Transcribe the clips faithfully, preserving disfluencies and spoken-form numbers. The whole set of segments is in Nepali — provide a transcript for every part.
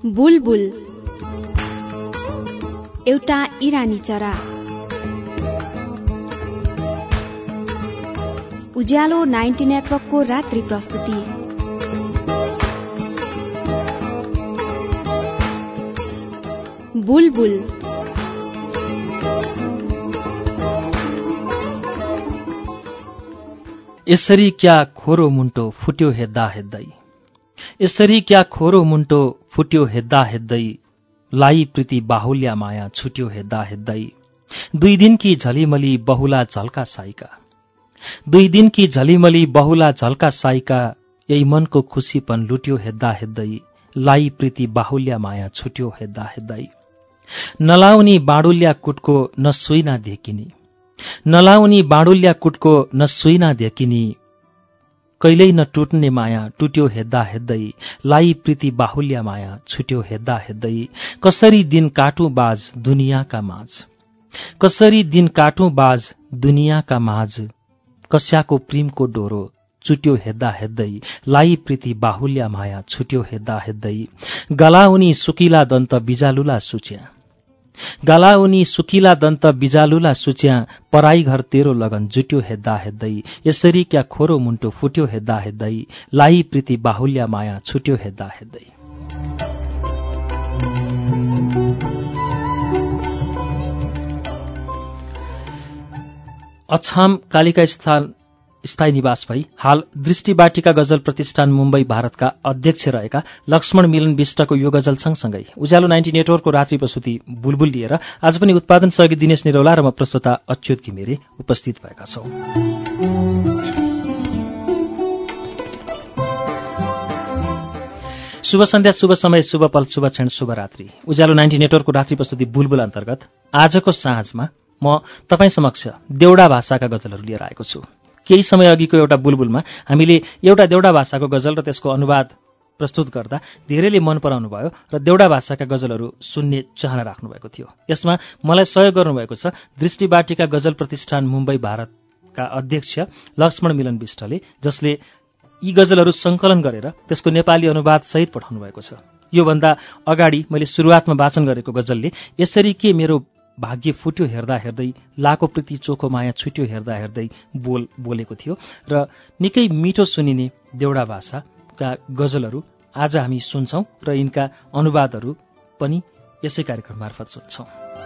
बुलबुल एउटा इरानी चरा। उज्यालो नाइन्टी नेटवर्कको रात्रि प्रस्तुति। बुलबुल यसरी क्या खोरो मुन्टो फुट्यो हेद्दा हेद्दै, यसरी क्या खोरो मुन्टो फुट्यो हेद्दा हेद्दै, लाई प्रीति बाहुल्या माया छुट्यो हेद्दा हेद्दै। दुई दिनकी झलिमली बहुला झल्का साइका, दुई दिनकी झलिमली बहुला झल्का साइका, यही मनको खुसीपन लुट्यो हेद्दा हेद्दै, लाई प्रीति बाहुल्या माया छुट्यो हेद्दा हेद्दै। नलाउनी बाँडुल्या कुटको न सुइना देखिनी, नलाउनी बाँडुल्या कुटको न सुइना देखिनी, कहिल्यै न टुट्ने माया टुट्यो हेद्दा हेद्दै, लाई प्रीति बाहुल्या माया छुट्यो हेद्दा हेद्दै। कसरी दिन काटुँ बाज दुनियाँका माझ, कसरी दिन काटुँ बाज दुनियाँका माझ, कस्याको प्रेमको डोरो चुट्यो हेद्दा हेद्दै, लाई प्रीति बाहुल्या माया छुट्यो हेद्दा हेद्दै। गला उनी सुकिला दन्त बिजालुला सुच्या, गला उनी सुकिला दन्त बिजालुला सुच्या, पराई घर तेरो लगन जुट्यो हेद्दा हेद्दै। यसरी क्या खोरो मुन्टो फुट्यो हेद्दा हेद्दै, लाई प्रीति बाहुल्या माया छुट्यो हेद्दा हेद्दै। अछाम कालिका स्थान स्थायी निवास भई हाल दृष्टिबाटिका गजल प्रतिष्ठान मुम्बई भारतका अध्यक्ष रहेका लक्ष्मण मिलन विष्टको यो गजल सँगसँगै उज्यालो नाइन्टी नेटवर्कको रात्रि प्रस्तुति बुलबुल लिएर आज पनि उत्पादन सहयोगी दिनेश निरौला र म प्रस्तोता अच्युत घिमिरे उपस्थित भएका छौं। शुभ सन्ध्या, शुभ समय, शुभ पल, शुभ क्षण, शुभ रात्रि। उज्यालो नाइन्टी नेटवर्कको रात्रि प्रस्तुति बुलबुल अन्तर्गत आजको साँझमा म तपाईँ समक्ष देउडा भाषाका गजलहरू लिएर आएको छु। केही समय अघिको एउटा बुलबुलमा हामीले एउटा देउडा भाषाको गजल र त्यसको अनुवाद प्रस्तुत गर्दा धेरैले मन पराउनु भयो र देउडा भाषाका गजलहरू सुन्ने चाहना राख्नुभएको थियो। यसमा मलाई सहयोग गर्नुभएको छ दृष्टिबाटिका गजल प्रतिष्ठान मुम्बई भारतका अध्यक्ष लक्ष्मण मिलन विष्टले, जसले यी गजलहरू सङ्कलन गरेर त्यसको नेपाली अनुवाद सहित पठाउनु भएको छ। योभन्दा अगाडि मैले सुरुवातमा वाचन गरेको गजलले यसरी के मेरो भाग्य फुट्यो हेर्दा हेर्दै, लाको प्रीति चोखो माया छुट्यो हेर्दा हेर्दै बोल बोलेको थियो र निकै मिठो सुनिने देउडा भाषाका गजलहरू आज हामी सुन्छौं र यिनका अनुवादहरू पनि यसै कार्यक्रम मार्फत सुन्छौं।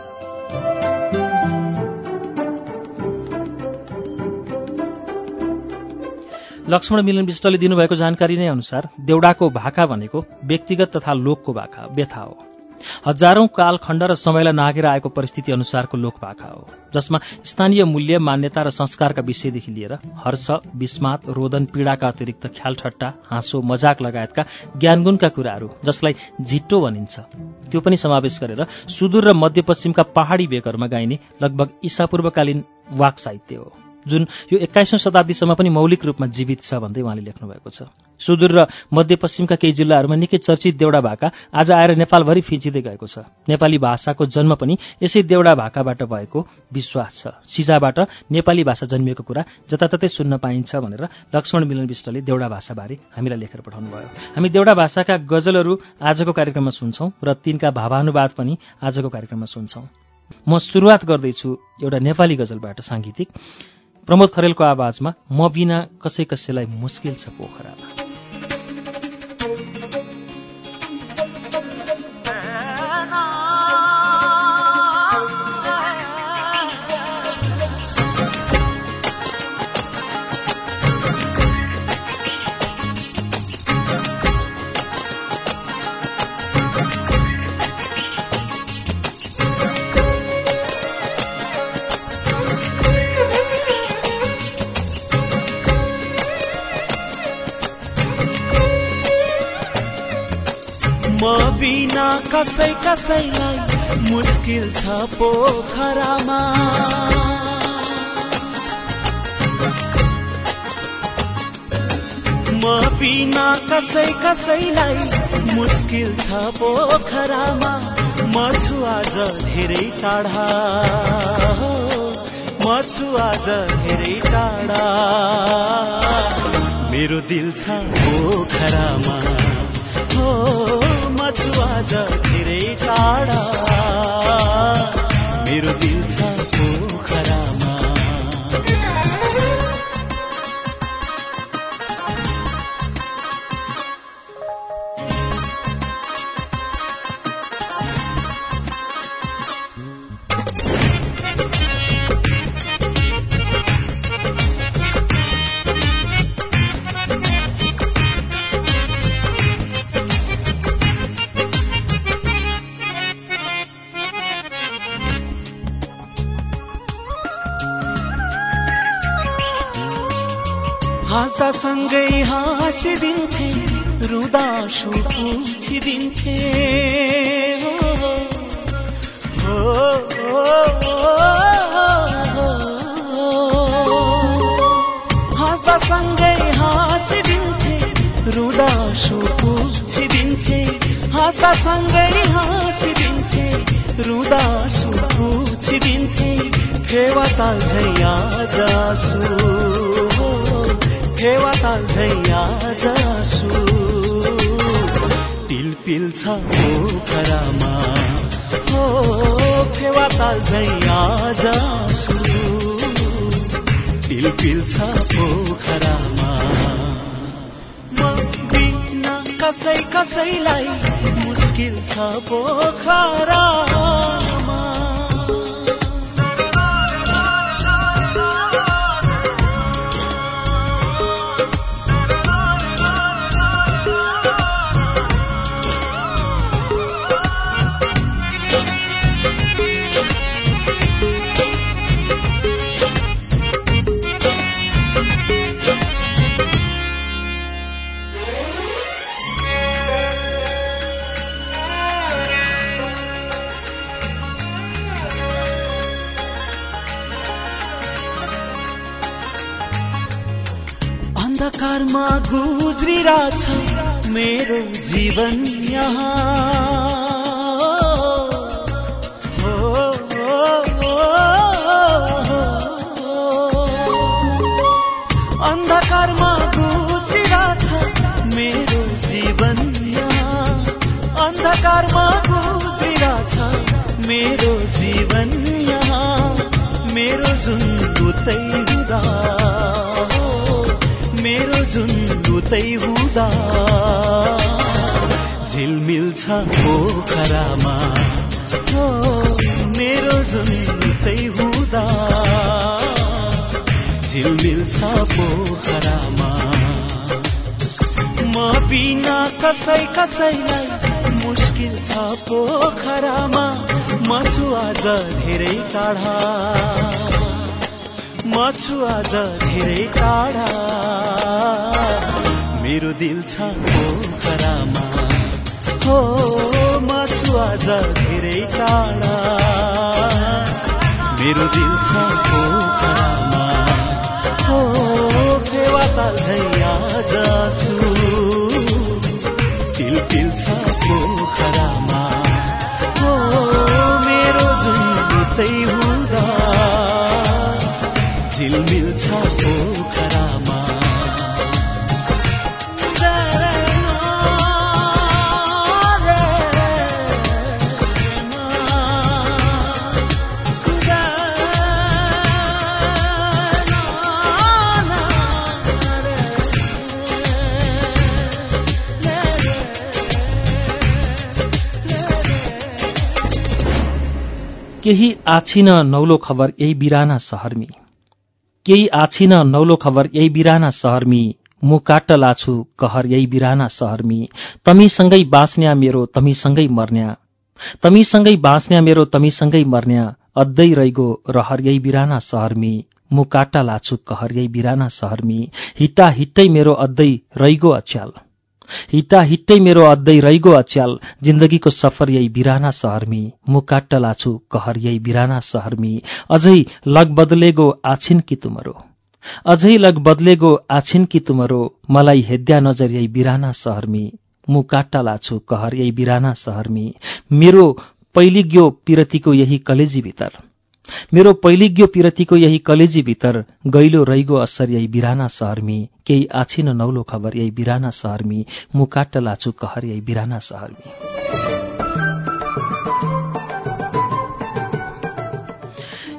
लक्ष्मण मिलन विष्टले दिनुभएको जानकारी नै अनुसार देउडाको भाका भनेको व्यक्तिगत तथा लोकको भाका व्यथा हो। हजारौं काल खण्ड र समयलाई नागेर आएको परिस्थिति अनुसारको लोक भाका हो, जसमा स्थानीय मूल्य, मान्यता र संस्कारका विषयदेखि लिएर हर्ष, विस्मात, रोदन, पीडाका अतिरिक्त ख्यालठट्टा, हाँसो, मजाक लगायतका ज्ञानगुणका कुराहरू जसलाई झिट्टो भनिन्छ त्यो पनि समावेश गरेर सुदूर र मध्यपश्चिमका पहाडी भेगहरूमा गाइने लगभग ईसापूर्वकालीन वाक साहित्य हो, जुन यो एक्काइसौं शताब्दीसम्म पनि मौलिक रूपमा जीवित छ भन्दै उहाँले लेख्नु भएको छ। सुदूर र मध्यपश्चिमका केही जिल्लाहरूमा निकै चर्चित देउडा भाका आज आएर नेपालभरि फिँचिँदै गएको छ। नेपाली भाषाको जन्म पनि यसै देउडा भाकाबाट भएको विश्वास छ। सिजाबाट नेपाली भाषा जन्मिएको कुरा जताततै सुन्न पाइन्छ भनेर लक्ष्मण मिलन विष्टले देउडा भाषाबारे हामीलाई लेखेर पठाउनु भयो। हामी देउडा भाषाका गजलहरू आजको कार्यक्रममा सुन्छौं र तिनका भावानुवाद पनि आजको कार्यक्रममा सुन्छौं। म सुरुवात गर्दैछु एउटा नेपाली गजलबाट। साङ्गीतिक प्रमोद खरेलको आवाजमा म बिना कसै कसैलाई मुस्किल छ पोखरामा। बिना कसै कसैलाई मुस्किल छ पोखरामा, म बिना कसै कसैलाई मुस्किल छ पोखरामा, म छु आज धेरै टाढा, म छु आज धेरै टाढा, मेरो दिल छ पोखरामा, हो म छु आज धेरै टाढा मेरो दिल छ पोखरामा हाँस्दा सँगै हाँसिदिन्थे रुँदा आँसु पुछिदिन्थे हो हाँस्दा सँगै हाँसिदिन्थे रुँदा आँसु पुछिदिन्थे हाँस्दा सँगै हाँसिदिन्थे रुँदा आँसु पुछिदिन्थे फेवा ताल्झै आज आँसु फेवा ताल्झै आज आँसु टिलपिल छ पोखरामा हो फेवा ताल्झै आज आँसु टिलपिल छ पोखरामा म बिना कसै कसैलाई मुस्किल छ पोखरामा अन्धकारमा गुज्रिरहेछ मेरो जीवन यहाँ हो, हो, हो, हो। अन्धकारमा गुज्रिरहेछ मेरो जीवन यहाँ अन्धकारमा गुज्रिरहेछ मेरो जीवन यहाँ मेरो जुन उतै हुँदा मेरो जुन उतै हुँदा झिलमिल छ पोखरामा हो मेरो जुन उतै हुँदा झिलमिल छ पोखरामा म बिना कसै कसैलाई मुस्किल छ पोखरामा म छु आज धेरै टाढा म छु आज धेरै टाढा मेरो दिल छ पोखरामा हो म छु आज धेरै टाढा मेरो दिल छ पोखरामा हो फेवा ताल्झै आज आँसु टिलपिल छ पोखरामा हो मेरो जुन उतै हुँदा झिलमिल छ पोखरामा केही आछिन नौलो खबर यही बिराना शहरमी केही आछिन नौलो खबर यही बिराना शहरमी मु काट्ट लाछु कहर यही बिराना शहरमी तमीसँगै बाँच्न्या मेरो तमीसँगै मर्न्या तमीसँगै बाँच्न्या मेरो तमीसँगै मर्न्या अद्दै रैगो रहर यही बिराना शहरमी मु काट्ट लाछु कहर यही बिराना शहरमी हिट्टा हिट्टै मेरो अद्दै रैगो अच्याल हिट्टा हिट्टै मेरो अद्दै रैगो अच्याल जिन्दगीको सफर यही बिराना शहरमी मु काट्ट लाछु कहर यही बिराना शहरमी अझै लग बदलेगो आछिन कि तुमरो अझै लग बदलेगो आछिन कि तुमरो मलाई हेद्या नजर यही बिराना शहरमी मु काट्ट लाछु कहर यही बिराना शहरमी मेरो पहिलिग्यो पिरतीको यही कलेजी भितर मेरो पहिलिग्यो पिरतीको यही कलेजी भितर गैलो रैगो असर यही बिराना शहरमी केही आछिन नौलो खबर यही बिराना शहरमी मु काट्ट लाछु कहर यही बिराना शहरमी।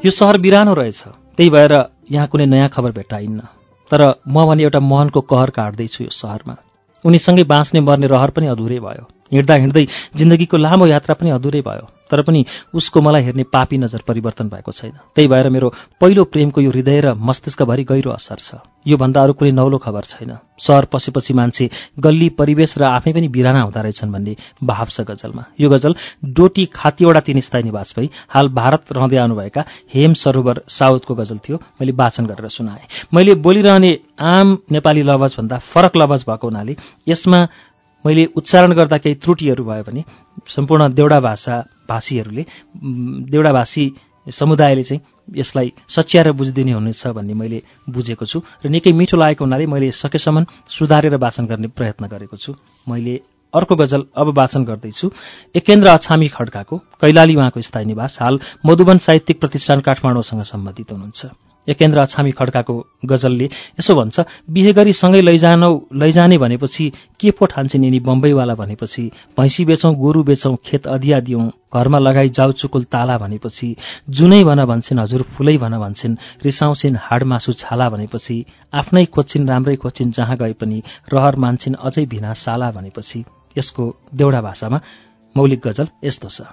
यो सहर बिरानो रहेछ, त्यही भएर यहाँ कुनै नयाँ खबर भेट्टाइन्न। तर म भने एउटा मोहनको कहर काट्दैछु यो सहरमा। उनीसँगै बाँच्ने मर्ने रहर पनि अधुरै भयो। हिँड्दा हिँड्दै जिन्दगीको लामो यात्रा पनि अधुरै भयो। तर पनि उसको मलाई हेर्ने पापी नजर परिवर्तन भएको छैन। त्यही भएर मेरो पहिलो प्रेमको यो हृदय र मस्तिष्कभरि गहिरो असर छ। योभन्दा अरू कुनै नौलो खबर छैन। सहर पसेपछि मान्छे गल्ली परिवेश र आफै पनि बिराना हुँदा रहेछन् भन्ने भाव छ गजलमा। यो गजल डोटी खातीवटा तीन स्थायी निवास भई हाल भारत रहँदै आउनुभएका हेम सरोवर साउदको गजल थियो। मैले वाचन गरेर सुनाएँ। मैले बोलिरहने आम नेपाली लवजभन्दा फरक लवज भएको हुनाले यसमा मैले उच्चारण गर्दा केही त्रुटिहरू भयो भने सम्पूर्ण देउडा भाषा भाषीहरूले देउडा भाषी समुदायले चाहिँ यसलाई सच्याएर बुझिदिने हुनेछ भन्ने मैले बुझेको छु र निकै मिठो लागेको हुनाले मैले सकेसम्म सुधारेर वाचन गर्ने प्रयत्न गरेको छु। मैले अर्को गजल अब वाचन गर्दैछु। एकेन्द्र अछामी खड्काको, कैलाली उहाँको स्थायी निवास, हाल मधुबन साहित्यिक प्रतिष्ठान काठमाडौँसँग सम्बन्धित हुनुहुन्छ। एकेन्द्र अछामी खड्काको गजलले यसो भन्छ, बिहे गरी सँगै लैजानौ लैजाने भनेपछि के पो ठान्छन् यिनी बम्बईवाला भनेपछि, भैँसी बेचौँ गोरु बेचौँ खेत अधिया दिउँ, घरमा लगाई जाउ चुकुल ताला भनेपछि, जुनै भन भन्छन् हजुर फुलै भन भन्छन्, रिसाउँछिन् हाड मासु छाला भनेपछि, आफ्नै खोज्छिन् राम्रै खोज्छिन् जहाँ गए पनि, रहर मान्छिन् अझै भिना साला भनेपछि। यसको देउडा भाषामा मौलिक गजल यस्तो छ।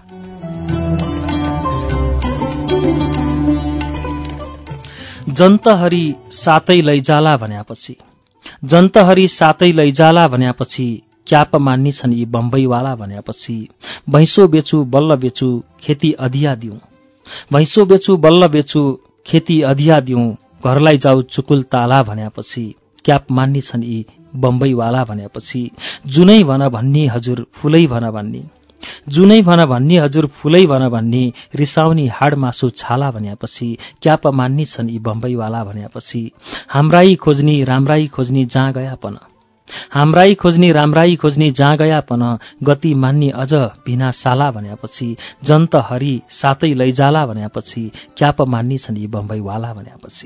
जन्तहरी सातै लैजाला भन्यापछि, जन्तहरी सातै लैजाला भन्यापछि, क्याप मान्नी छन् यी बम्बईवाला भन्यापछि, भैँसो बेचु बल्ल बेचु खेती अधिया दिउँ, भैँसो बेचु बल्ल बेचु खेती अधिया दिउँ, घरलाई जाऊ चुकुल ताला भन्यापछि, क्याप मान्नी छन् यी बम्बईवाला भन्यापछि, जुनै भन भन्नी हजुर फुलै भन भन्नी, जुनै भन भन्नी हजुर फुलै भन भन्नी, रिसाउनी हाड मासु छाला भन्यापछि, क्याप मान्नी छन् यी बम्बईवाला भन्यापछि, हाम्राई खोज्नी राम्राई खोज्नी जहाँ गयापन, हाम्राई खोज्नी राम्राई खोज्नी जहाँ गयापन, गति मान्नी अझ भिना साला भन्यापछि, जन्त हरि सातै लैजाला भन्यापछि, क्याप मान्नी छन् यी बम्बईवाला भन्यापछि।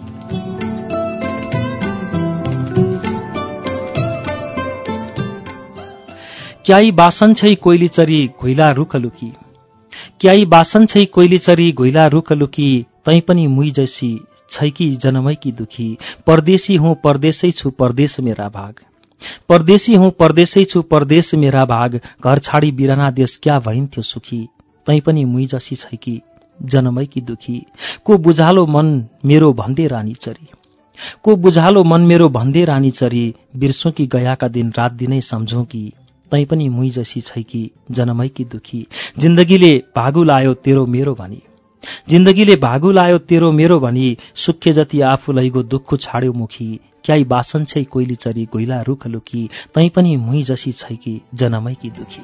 क्याई बासन छै कोइली चरी घुइला रुख लुकी, क्याई बासन छै कोइली चरी घुइला रुख लुकी, तै पनि मुई जैसी छैकी जनमैकी दुखी, परदेशी हुँ परदेशै छु परदेश मेरा भाग, परदेशी हुँ परदेशै छु परदेश मेरा भाग, घर छाडी बिराना देश क्या भइन्थ्यो सुखी, तै पनि मुई जसी छैकी जनमैकी दुखी, को बुझालो मन मेरो भन्दै रानी चरी, को बुझालो मन मेरो भन्दै रानी चरी, बिर्सौं कि गयाका दिन रात दिनै सम्झौं कि, तै पनि मुई जसी छैकी जनमैकी दुखी, जिन्दगीले भागु लायो तेरो मेरो भनी, जिन्दगीले भागु लायो तेरो मेरो भनी, सुखे जति आफू लैगो दुःख छाड्यो मुखी, क्याई बासन छै कोइली चरी घुइला रुख लुकी, तै पनि मुई जसी छैकी जनमैकी दुखी।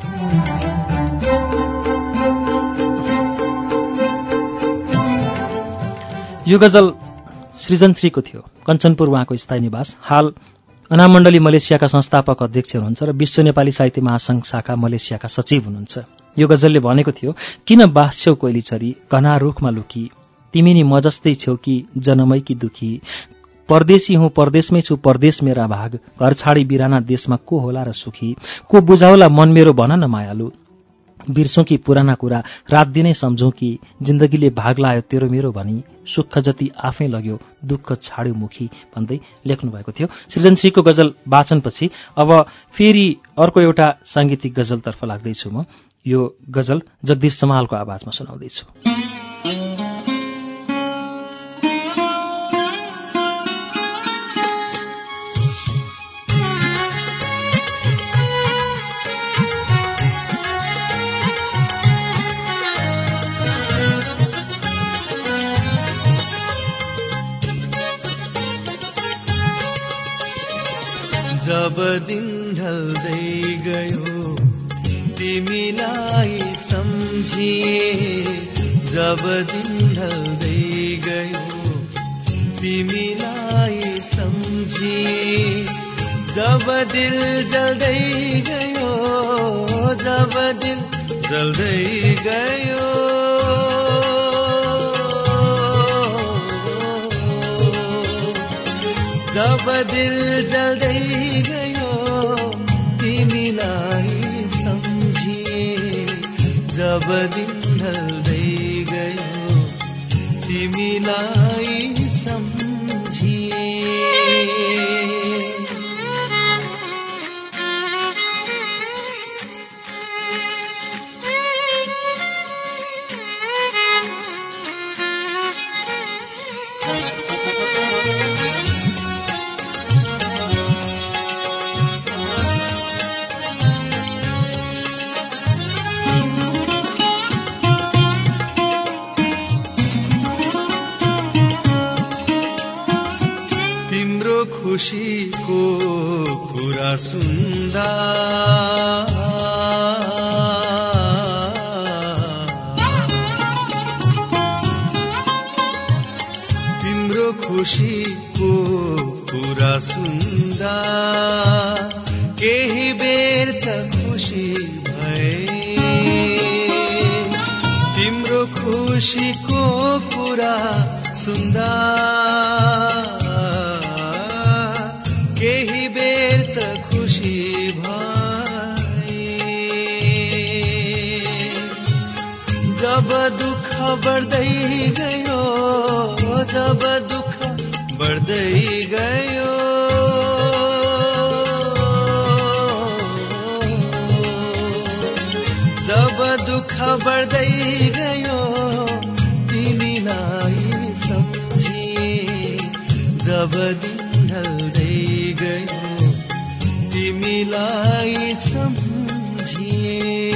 यो गजल सृजनश्रीको थियो। कञ्चनपुर उहाँको स्थायी निवास, हाल अनामण्डली मलेसियाका संस्थापक अध्यक्ष हुनुहुन्छ र विश्व नेपाली साहित्य महासंघ शाखा मलेसियाका सचिव हुनुहुन्छ। यो गजलले भनेको थियो, किन बास्छौ कोइली चरी घना रुखमा लुकी, तिमी नि म जस्तै छेउ कि जनमैकी दुखी, परदेशी हुँ परदेशमै छु परदेश मेरा भाग, घर छाडी बिराना देशमा को होला र सुखी, को बुझाउला मन मेरो भन न मायालु, बिर्सौं कि पुराना कुरा रात दिनै सम्झौं कि, जिन्दगीले भाग लायो तेरो मेरो भनी, सुख जति आफै लग्यो दुःख छाड्यो मुखी भन्दै लेख्नु भएको थियो। सृजनश्रीको गजल वाचनपछि अब फेरि अर्को एउटा साङ्गीतिक गजलतर्फ लाग्दैछु म। यो गजल जगदीश समालको आवाजमा सुनाउँदैछु। जब दिन ढल्दै गयो तिमीलाई सम्झिए, जब दिन ढल्दै गयो तिमीलाई सम्झिए, जब दिल जल्दै गयो, जब दिल जल्दै गयो, जब दिल जल्दै गयो तिमीलाई सम्झिए, जब दिन ढल्दै गयो तिमीलाई सम्झिए। खुशीको कुरा सुन्दा तिम्रो खुशीको कुरा सुन्दा केही बेर त खुशी भए। तिम्रो खुशीको कुरा सुन्दा केही बेर त खुशी भए। जब दुःख बढ्दै गयो, जब दुःख बढ्दै गयो, जब दुःख बढ्दै गयो, तिमीलाई सम्झिए। जब दिन ढल्दै गयो, तिमीलाई सम्झिए।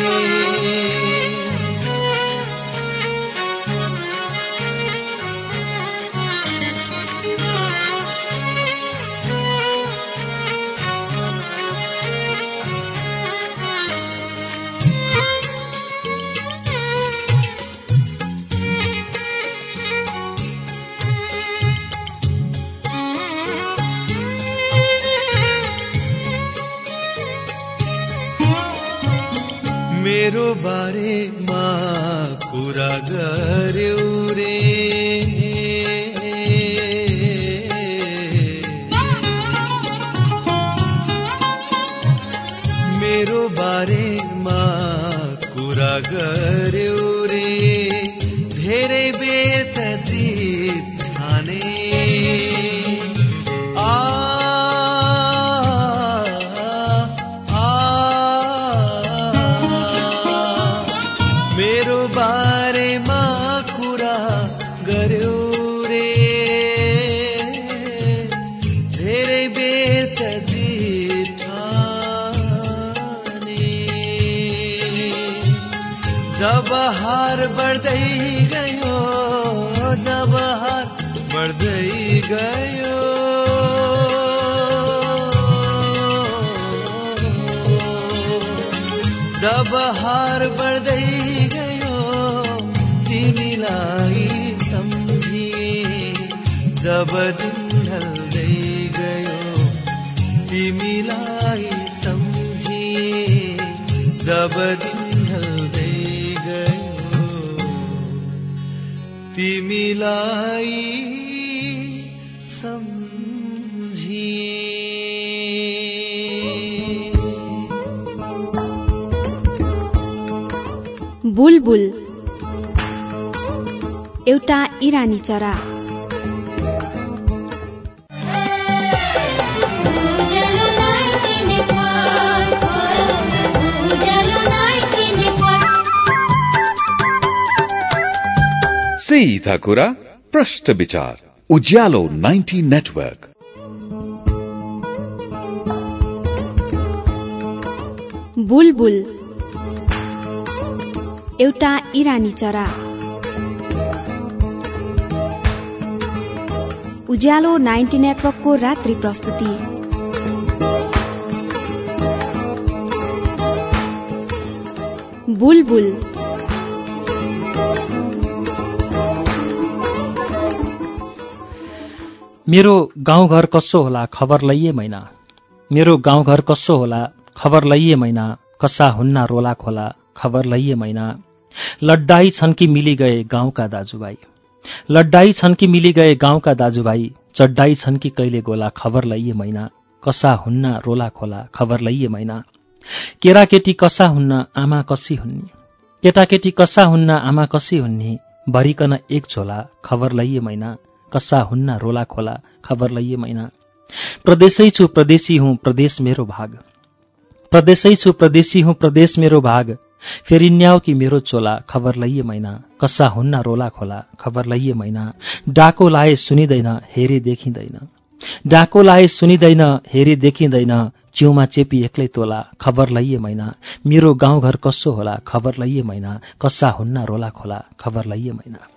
मेरो बारेमा कुरा गर्यौ रे, मेरो बारेमा कुरा गर्यौ रे, धेरै बेर त जित ठाने। जब हार बढ्दै गयो, जब हार बढ्दै गयो, जब हार बढ्दै गयो, तिमीलाई सम्झिए। जब दिन ढल्दै गयो, तिमीलाई सम्झिए। जब दिन ढल्दै तिमीलाई सम्झिए। बुलबुल एउटा इरानी चरा। सीधा कुरा प्रश्न विचार उज्यालो नाइन्टी नेटवर्क। बुलबुल एउटा इरानी चरा। उज्यालो नाइन्टी नेटवर्कको रात्रि प्रस्तुति। बुलबुल मेरो गाउँघर कसो होला खबर लैए मैना, मेरो गाउँघर कसो होला खबर लैए मैना, कसा हुन्ना रोला खोला खबर लैए मैना। लड्डाई छन् कि मिली गए गाउँका दाजुभाइ, लड्डाई छन् कि मिली गए गाउँका दाजुभाइ, चड्डाई छन् कि कहिले गोला खबर लैए मैना, कसा हुन्ना रोला खोला खबर लैए मैना। केटाकेटी कसा हुन्न आमा कसी हुन्नी, केटाकेटी कसा हुन्न आमा कसी हुन्नी, भरिकन एक झोला खबर लैए मैना कस्सा हुन्न रोला खोला खबर लैए मैना प्रदेशै छु प्रदेशी हुँ प्रदेश मेरो भाग प्रदेशै छु प्रदेशी हुँ प्रदेश मेरो भाग फेरि न्याउ कि मेरो चोला खबर लैए मैना कस्सा हुन्न रोला खोला खबर लैए मैना डाको लाए सुनिँदैन हेरे देखिँदैन डाको लाए सुनिँदैन हेरे देखिँदैन च्याउमा चेपी एक्लै तोला खबर लैए मैना मेरो गाउँघर कसो होला खबर लैए मैना कस्सा हुन्न रोला खोला खबर लैए मैना।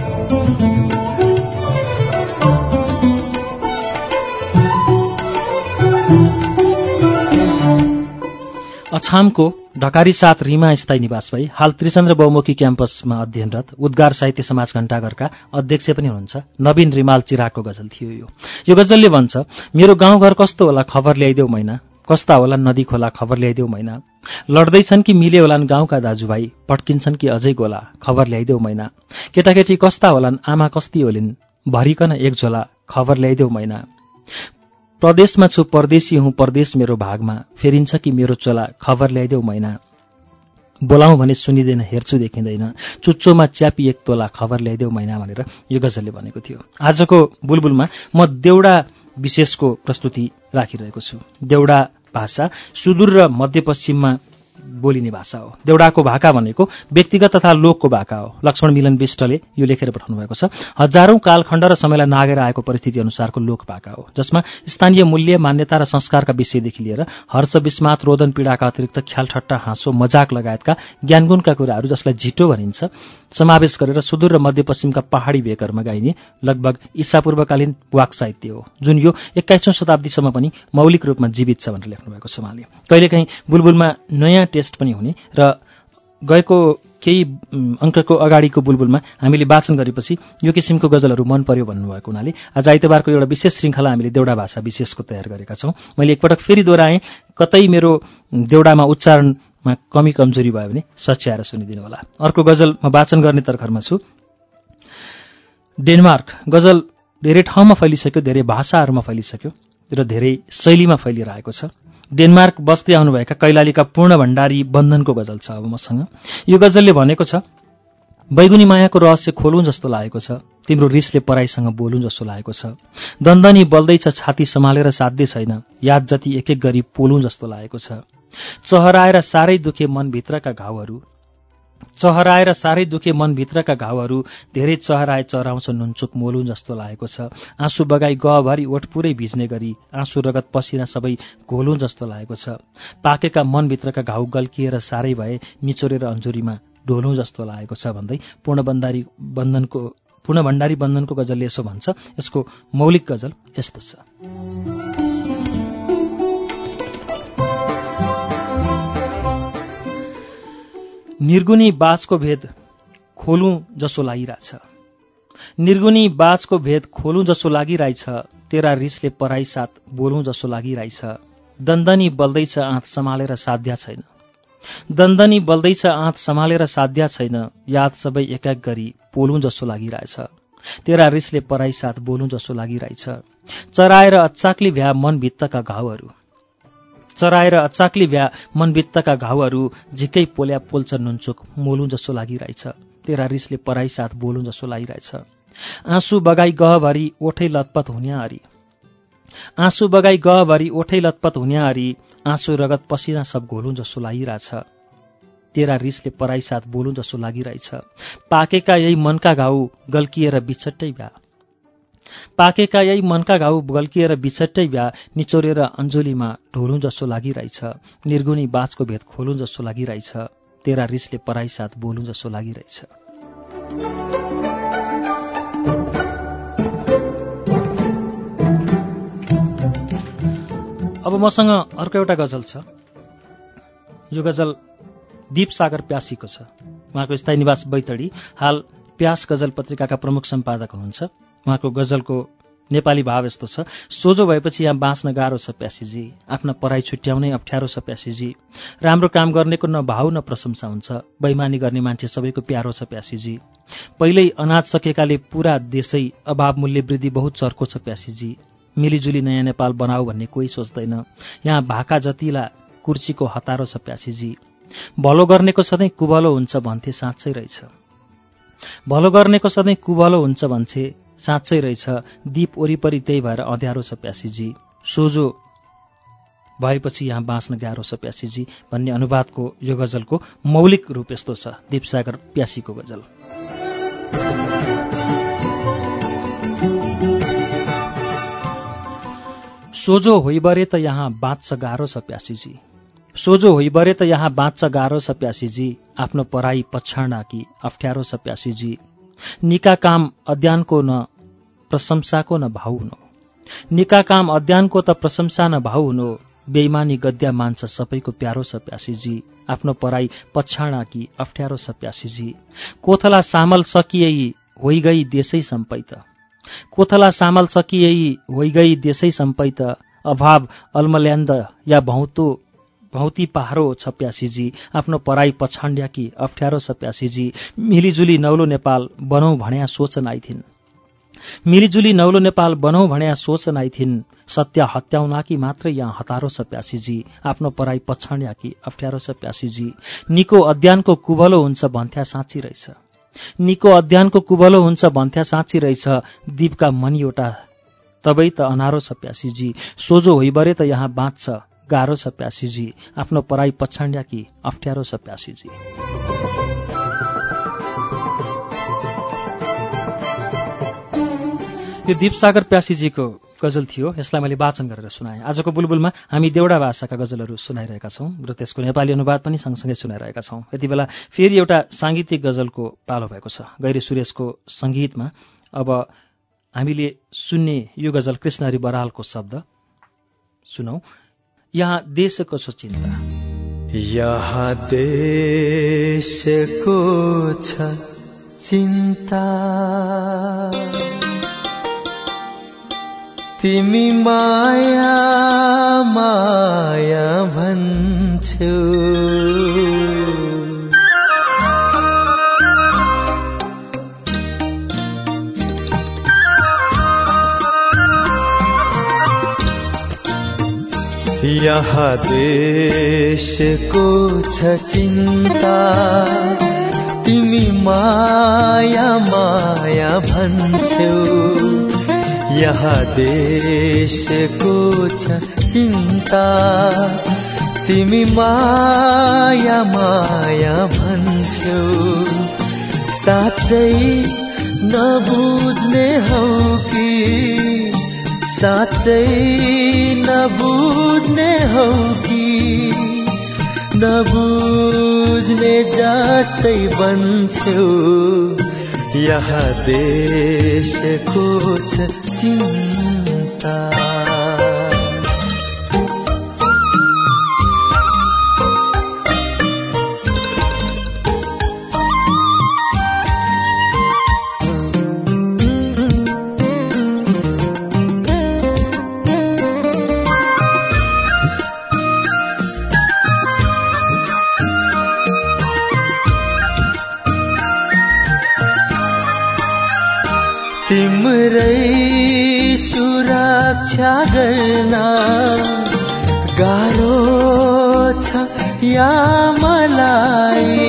अछामको ढकारी साथ रिमा स्थायी निवास भई हाल त्रिचन्द्र बहुमुखी क्याम्पसमा अध्ययनरत उद्गार साहित्य समाज घण्टाघरका अध्यक्ष पनि हुनुहुन्छ नवीन रिमाल चिरागको गजल थियो यो। यो गजलले भन्छ, मेरो गाउँघर कस्तो होला खबर ल्याइदेऊ मैना कस्ता होलान् नदी खोला खबर ल्याइदेऊ मैना लड्दैछन् कि मिले होलान् गाउँका दाजुभाइ पट्किन्छन् कि अझै गोला खबर ल्याइदेऊ मैना केटाकेटी कस्ता होलान् आमा कस्ती होलिन् भरिकन एक झोला खबर ल्याइदेऊ मैना प्रदेशमा छु परदेशी हुँ परदेश मेरो भागमा फेरिन्छ कि मेरो चोला खबर ल्याइदेऊ मैना बोलाउँ भने सुनिँदैन हेर्छु देखिँदैन चुच्चोमा च्यापी एक तोला खबर ल्याइदेऊ मैना भनेर यो गजलले भनेको थियो। आजको बुलबुलमा म देउडा विशेषको प्रस्तुति राखिरहेको छु। देउडा भाषा सुदूर र मध्यपश्चिममा बोलिने भाषा हो। देउडाको भाका भनेको व्यक्तिगत तथा लोकको भाका हो। लक्ष्मण मिलन विष्टले यो लेखेर पठाउनु भएको छ। हजारौं कालखण्ड र समयलाई नागेर आएको परिस्थिति अनुसारको लोक भाका हो, जसमा स्थानीय मूल्य मान्यता र संस्कारका विषयदेखि लिएर हर्ष विस्मात रोदन पीडाका अतिरिक्त ख्याल ठट्टा हाँसो मजाक लगायतका ज्ञानगुणका कुराहरू जसलाई झिटो भनिन्छ समावेश गरेर सुदूर र मध्यपश्चिमका पहाडी भेकहरूमा गाइने लगभग ईसापूर्वकालीन वाक साहित्य हो, जुन यो एक्काइसौं शताब्दीसम्म पनि मौलिक रूपमा जीवित छ भनेर लेख्नु भएको छ उहाँले। कहिलेकाहीँ बुलबुलमा नयाँ टेस्ट पनि हुने र गएको केही अङ्कको अगाडिको बुलबुलमा हामीले वाचन गरेपछि यो किसिमको गजलहरू मन पर्यो भन्नुभएको हुनाले आज आइतबारको एउटा विशेष श्रृङ्खला हामीले देउडा भाषा विशेषको तयार गरेका छौँ। मैले एकपटक फेरि दोहोऱ्याएँ, कतै मेरो देउडामा उच्चारणमा कमी कमजोरी भयो भने सच्याएर सुनिदिनु होला। अर्को गजल म वाचन गर्ने तर्खरमा छु। डेनमार्क गजल धेरै ठाउँमा फैलिसक्यो, धेरै भाषाहरूमा फैलिसक्यो र धेरै शैलीमा फैलिरहेको छ। डेनमार्क बस्दै आउनुभएका कैलालीका पूर्ण भण्डारी बन्धनको गजल छ अब मसँग। यो गजलले भनेको छ, बैगुनी मायाको रहस्य खोलौं जस्तो लागेको छ, तिम्रो रिसले पराईसँग बोलौं जस्तो लागेको छ, दन्दनी बल्दैछ छाती सम्हालेर साध्य छैन, याद जति एक एक गरी पोलौं जस्तो लागेको छ, चहराएर साह्रै दुखे मनभित्रका घाउहरू चहराएर साह्रै दुखे मनभित्रका घाउहरू धेरै चहराए चहराउँछ नुनचुक मोलुं जस्तो लागेको छ, आँसु बगाई गहभरि ओठ पुरै भिज्ने गरी आँसु रगत पसिना सबै घोलौं जस्तो लागेको छ, पाकेका मनभित्रका घाउ गल्किएर साह्रै भए निचोरेर अन्जुरीमा ढोलौं जस्तो लागेको छ भन्दै पूर्णभण्डारी बन्धनको पूर्णभण्डारी बन्धनको गजलले यसो भन्छ। यसको मौलिक गजल यस्तो छ। निर्गुणी बाजको भेद खोलौं जसो लागिरहेछ, निर्गुणी बाजको भेद खोलौं जसो लागिरहेछ, तेरा रिसले पराई साथ बोलौं जसो लागिरहेछ, दन्दनी बल्दैछ आँत सम्हालेर साध्या छैन, दन्दनी बल्दैछ आँत सम्हालेर साध्या छैन, याद सबै एक एक गरी पोलौं जसो लागिरहेछ, तेरा रिसले पराई साथ बोलौं जसो लागिरहेछ, चराएर अचाक्ली भ्या मनभित्तका घाउहरू चराएर अचाक्ली भ्या मनभित्तका घाउहरू झिक्कै पोल्या पोल्छ नुनचुक मोलुं जसो लागिरहेछ, तेरा रिसले पराई साथ बोलौं जसो लागिरहेछ, आँसु बगाई गहभरि ओठै लतपत हुन्या अरी आँसु बगाई गहभरि ओठै लतपत हुन्या अरी, आँसु रगत पसिना सब घोलौं जसो लागिरहेछ, तेरा रिसले पराई साथ बोलौं जसो लागिरहेछ, पाकेका यही मनका घाउ गल्किएर बिछट्टै भ्या पाकेका यही मनका घाउ गल्किएर बिछट्टै भ्या निचोरेर अञ्जुलीमा ढोलौं जसो लागिरहेछ, निर्गुणी बाजको भेद खोलौं जसो लागिरहेछ, तेरा रिसले पराई साथ बोलौं जसो लागिरहेछ। अब मसँग अर्को एउटा गजल छ। यो गजल दीप सागर प्यासीको छ। उहाँको स्थायी निवास बैतडी, हाल प्यास गजल पत्रिकाका प्रमुख सम्पादक हुनुहुन्छ। उहाँको गजलको नेपाली भाव यस्तो छ। सोझो भएपछि यहाँ बाँच्न गाह्रो छ प्यासीजी, आफ्ना पराई छुट्याउनै अप्ठ्यारो छ प्यासीजी, राम्रो काम गर्नेको न भाउ न प्रशंसा हुन्छ, बैमानी गर्ने मान्छे सबैको प्यारो छ प्यासीजी, पहिल्यै अनाज सकेकाले पूरा देशै अभाव मूल्य वृद्धि बहुत चर्को छ प्यासीजी, मिलिजुली नयाँ नेपाल बनाऊ भन्ने कोही सोच्दैन, यहाँ भाका जतिला कुर्चीको हतारो छ प्यासीजी, भलो गर्नेको सधैँ कुभलो हुन्छ भन्थे साँच्चै रहेछ, भलो गर्नेको सधैँ कुभलो हुन्छ भन्छे, साँच्चै रहेछ। दीप वरिपरि त्यही भएर अँध्यारो छ प्यासीजी, सोझो भएपछि यहाँ बाँच्न गाह्रो छ प्यासीजी भन्ने अनुवादको यो गजलको मौलिक रूप यस्तो छ। दीपसागर प्यासीको गजल। सोझो होइबरे त यहाँ बाँच्छ गाह्रो छ प्यासीजी, सोझो होइबरे त यहाँ बाँच्छ गाह्रो छ प्यासीजी, आफ्नो पराई पछाड्ना कि अप्ठ्यारो छ प्यासीजी। निका काम अध्ययनको न प्रशंसाको न भाउ हुनु, निका काम अध्ययनको त प्रशंसा न भाउ हुनु, बेइमानी गद्या मान्छ सबैको प्यारो छ प्यासीजी, आफ्नो पराई पछाड्ना कि अप्ठ्यारो छ प्यासीजी। कोथला सामल सकिएई होइगई देशै सम्पैत, कोथला सामल सकिएई होइगई देशै सम्पैत, अभाव अल्मल्यान्द या भौतो भौती पहारो छ प्यासीजी, आफ्नो पराई पछाड्या कि अप्ठ्यारो छ प्यासीजी। मिलिजुली नौलो नेपाल बनौँ भन्या सोच नाइथिन्, मिलिजुली नौलो नेपाल बनौँ भन्या सोच नाइथिन्, सत्य हत्याउना कि मात्रै यहाँ हतारो छ प्यासीजी, आफ्नो पराई पछाड्या कि अप्ठ्यारो छ प्यासीजी। निको अध्ययनको कुभलो हुन्छ भन्थ्या साँच्ची रहेछ, निको अध्ययनको कुभलो हुन्छ भन्थ्या साँच्ची रहेछ, दीपका मनी एउटा तबै त अनारो छ प्यासीजी, सोझो होइबरे त यहाँ बाँच्छ गाह्रो छ प्यासीजी, आफ्नो पराई पछाड्या कि अप्ठ्यारो छ प्यासीजी। यो दीपसागर प्यासीजीको गजल थियो। यसलाई मैले वाचन गरेर सुनाएँ। आजको बुलबुलमा हामी देउडा भाषाका गजलहरू सुनाइरहेका छौँ र त्यसको नेपाली अनुवाद पनि सँगसँगै सुनाइरहेका छौँ। यति बेला फेरि एउटा साङ्गीतिक गजलको पालो भएको छ, गैरी सुरेशको सङ्गीतमा। अब हामीले सुन्ने यो गजल कृष्णहरि बरालको शब्द सुनौ। यहाँ देशको छ चिन्ता, यहाँ देशको छ चिन्ता, तिमी माया माया भन्छौ, यहाँ देशको छ चिन्ता, तिमी माया माया भन्छौ, यहाँ देशको छ चिन्ता, तिमी माया माया भन्छौ, साँच्चै नबुझ्ने हौ कि, साँच्चै नबुझ्ने हौ कि, नबुझ्ने जस्तै बन्छौ, यहाँ देशको छ चिन्ता। तिम्रै सुरक्षा गर्न गाह्रो छ या मलाई,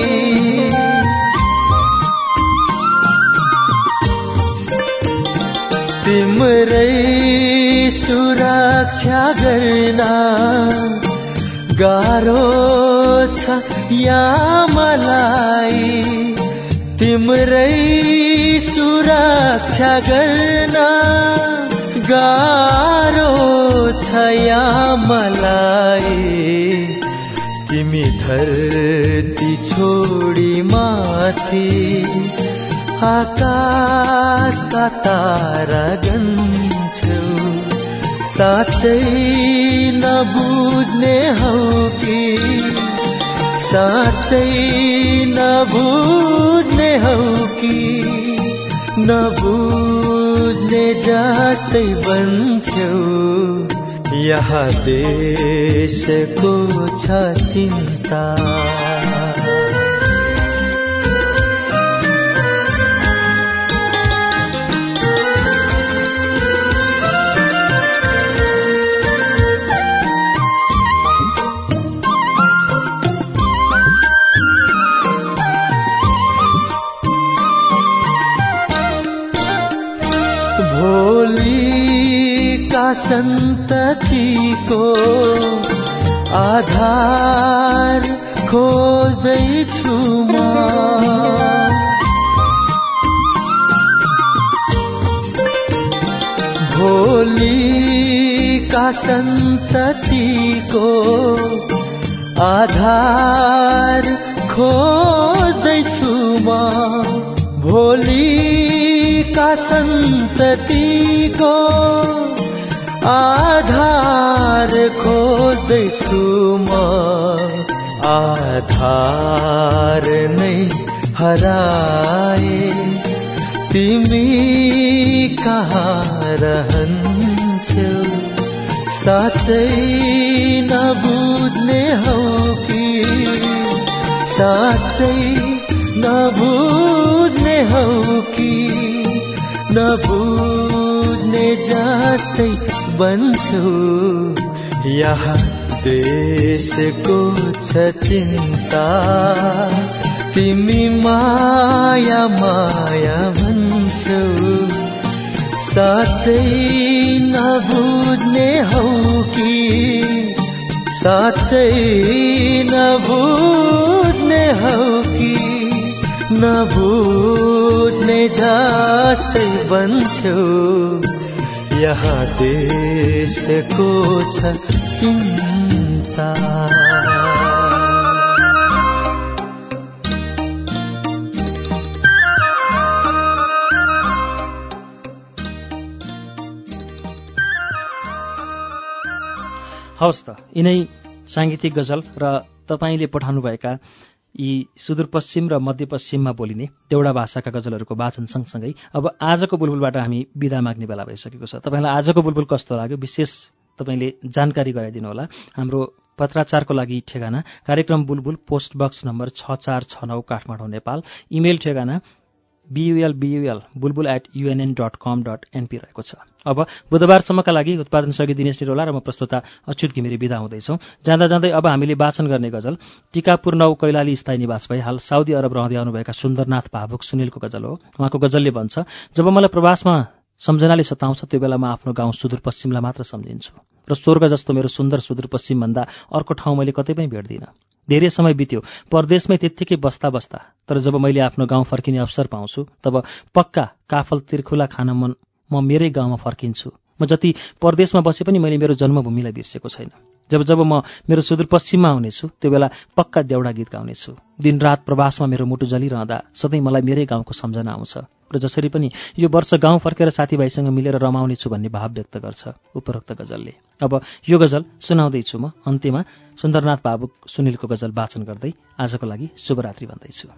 तिम्रै सुरक्षा गर्न गाह्रो छ या मलाई, तिम्रै सुरक्षा गर्न गाह्रो छ या मलाई, तिमी धरती छोडी माथि आकाशका तारा गन्छौ, साँच्चै नबुझ्ने हौ कि, साँच्चै नबुझ्ने हौ कि, नबुझ्ने जस्तै बन्छौ, यहाँ देशको छ चिन्ता। सन्ततिको आधार खोज्दैछु म भोलिका सन्ततिको आधार खोज्दैछु म भोलिका सन्ततिको आधार खोज्दैछु म आधार नै हराए तिमी कहाँ रहन्छौ साँच्चै नबुझ्ने हौ कि साँच्चै नबुझ्ने हौ कि नबुझ्ने जस्तै बन्छौ यहाँ देशको छ चिन्ता तिमी माया माया भन्छौ साँच्चै नबुझ्ने हौ कि साँच्चै नबुझ्ने हौ कि नबुझ्ने जस्तै बन्छौ यहाँ देशको छ चिन्ता हवस् त यिनै साङ्गीतिक गजल र तपाईँले पठाउनुभएका यी सुदूरपश्चिम र मध्यपश्चिममा बोलिने देउडा भाषाका गजलहरूको वाचन सँगसँगै अब आजको बुलबुलबाट हामी बिदा माग्ने बेला भइसकेको छ। तपाईँलाई आजको बुलबुल कस्तो लाग्यो विशेष तपाईँले जानकारी गराइदिनु होला। हाम्रो पत्राचारको लागि ठेगाना कार्यक्रम बुलबुल पोस्ट बक्स नम्बर छ चार छ नौ काठमाडौँ नेपाल। इमेल ठेगाना BUL BUL Bulbul at UNN dot com dot NP रहेको छ। अब बुधबारसम्मका लागि उत्पादन सहयोगी दिनेश निरौला र म प्रस्तुता अच्युत घिमिरे बिदा हुँदैछौँ। जाँदा जाँदै अब हामीले वाचन गर्ने गजल टिकापुर नौ कैलाली स्थायी निवास भई हाल साउदी अरब रहँदै आउनुभएका सुन्दरनाथ भावुक सुनिलको गजल हो। उहाँको गजलले भन्छ, जब मलाई प्रवासमा सम्झनाले सताउँछ त्यो बेला म आफ्नो गाउँ सुदूरपश्चिमलाई मात्र सम्झिन्छु र स्वर्ग जस्तो मेरो सुन्दर सुदूरपश्चिमभन्दा अर्को ठाउँ मैले कतै पनि भेट्दिनँ। धेरै समय बित्यो परदेशमै त्यत्तिकै बस्दा बस्दा, तर जब मैले आफ्नो गाउँ फर्किने अवसर पाउँछु तब पक्का काफल तिर्खुला खान मन म मेरै गाउँमा फर्किन्छु। म जति परदेशमा बसे पनि मैले मेरो जन्मभूमिलाई बिर्सेको छैन। जब जब म मेरो सुदूरपश्चिममा आउनेछु त्यो बेला पक्का देउडा गीत गाउनेछु। दिनरात प्रवासमा मेरो मुटु जलिरहँदा सधैँ मलाई मेरै गाउँको सम्झना आउँछ र जसरी पनि यो वर्ष गाउँ फर्केर साथीभाइसँग मिलेर रमाउनेछु भन्ने भाव व्यक्त गर्छ उपरोक्त गजलले। अब यो गजल सुनाउँदैछु म। अन्त्यमा सुन्दरनाथ भावुक सुनिलको गजल वाचन गर्दै आजको लागि शुभरात्रि भन्दैछु।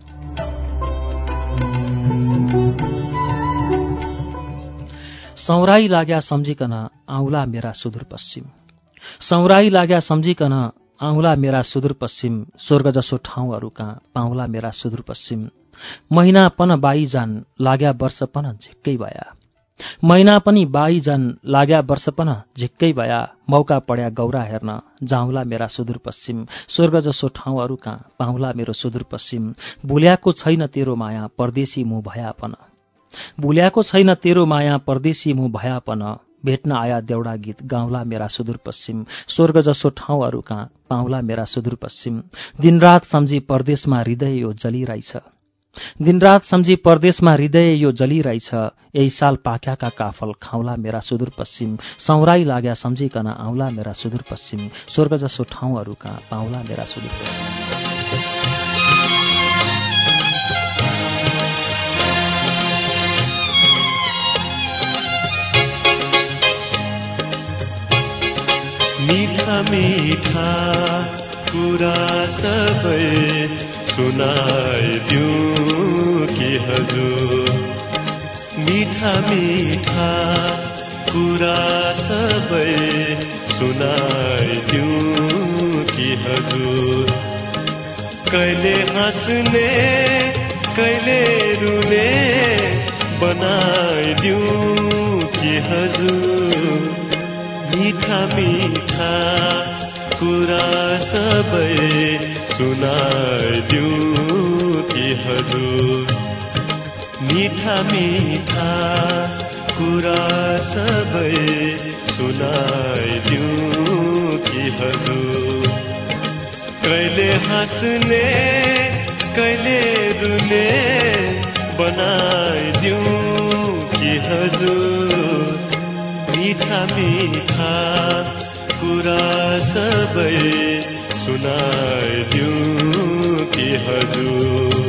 सौराई लाग्या सम्झिकन आउला मेरा सुदूरपश्चिम, सौराई लाग्या सम्झिकन आउला मेरा सुदूरपश्चिम, स्वर्ग जसो ठाउँहरू कहाँ पाउला मेरा सुदूरपश्चिम। महिना पन बाई जान लाग्या वर्ष पन झिक्कै भया, महिना पनि बाई जान लाग्या वर्ष पन झिक्कै भया। मौका पड्या गौरा हेर्न जाउँला मेरा सुदूरपश्चिम, स्वर्ग जसो ठाउँहरू कहाँ पाउला मेरो सुदूरपश्चिम। भुल्याको छैन तेरो माया परदेशी मुँ भयापन, भुल्याको छैन तेरो माया परदेशी मुँ भयापन। भेट्न आया देउडा गीत गाउँला मेरा सुदूरपश्चिम, स्वर्ग जसो ठाउँहरू कहाँ पाउला मेरा सुदूरपश्चिम। दिनरात सम्झी परदेशमा हृदय यो जलिरहेछ, दिनरात सम्झी परदेशमा हृदय यो जलिरहेछ। यही साल पाक्याका काफल खाउला मेरा सुदूरपश्चिम, सौराई लाग्या सम्झिकन आउला मेरा सुदूरपश्चिम, स्वर्ग जसो ठाउँहरू कहाँ पाउला मेरा सुदूरपश्चिम। मीठा मीठा कुरा सबै सुनाइदिउँ कि हजुर, मीठा मीठा कुरा सबै सुनाइदिउँ कि हजुर। कहिले हाँस्ने कहिले रुने बनाइदिउँ कि हजुर। मीठा मीठा कुरा सबै सुनाइदिउँ कि हजुर। मीठा मीठा कुरा सबै सुनाइदिउँ हजुर कहिले हाँस्ने कहिले रुने बनाइदिउँ कि हजुर मीठा मीठा कुरा सबै सुनाइदिउँ कि हजुर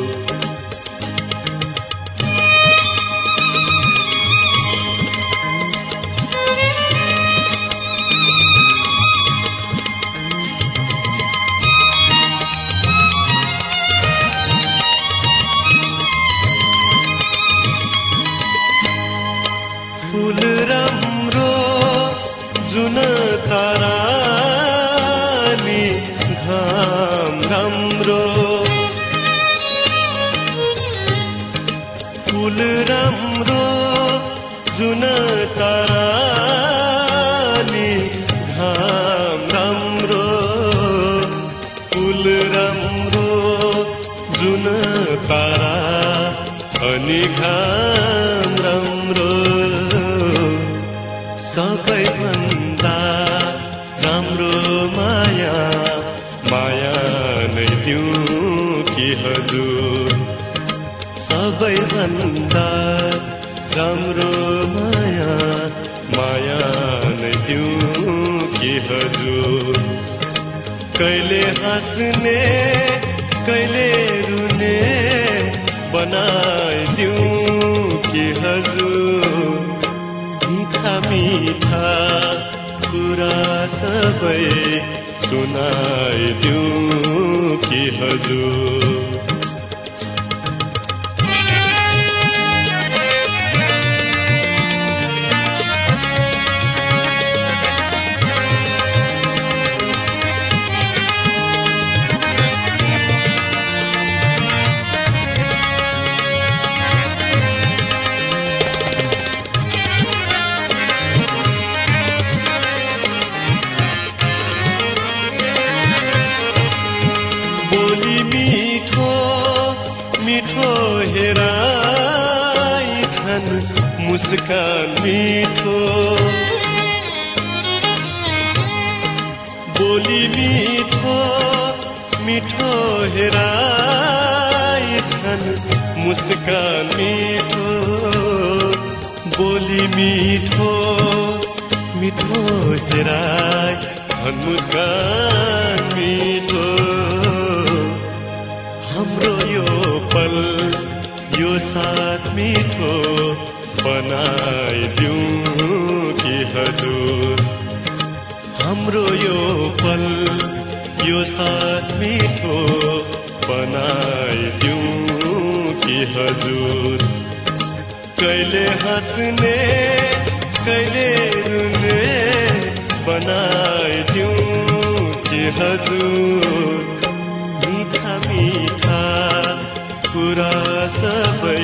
सबैभन्दा राम्रो माया माया नै दिउँ कि हजुर कहिले हाँस्ने कहिले रुने बनाइदिउँ कि हजुर मीठा मीठा कुरा सबै सुनाइदिउँ कि हजुर मुस्कान मीठो बोली मीठो मीठो हेराई छन् मुस्कान मीठो बोली मीठो मीठो हेराई छन् मुस्कान मीठो हाम्रो यो पल यो साथ मीठो बनाइदिउँ कि हजुर हाम्रो यो पल यो साथ मिठो बनाइदिउँ कि हजुर कहिले हाँस्ने कहिले रुने बनाइदिउँ कि हजुर मीठा मीठा कुरा सबै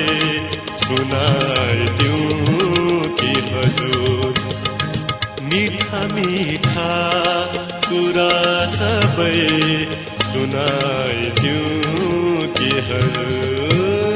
सुनाइदिउँ कि हजुर मीठा मीठा कुरा सबै सुनाइदिउँ कि हजुर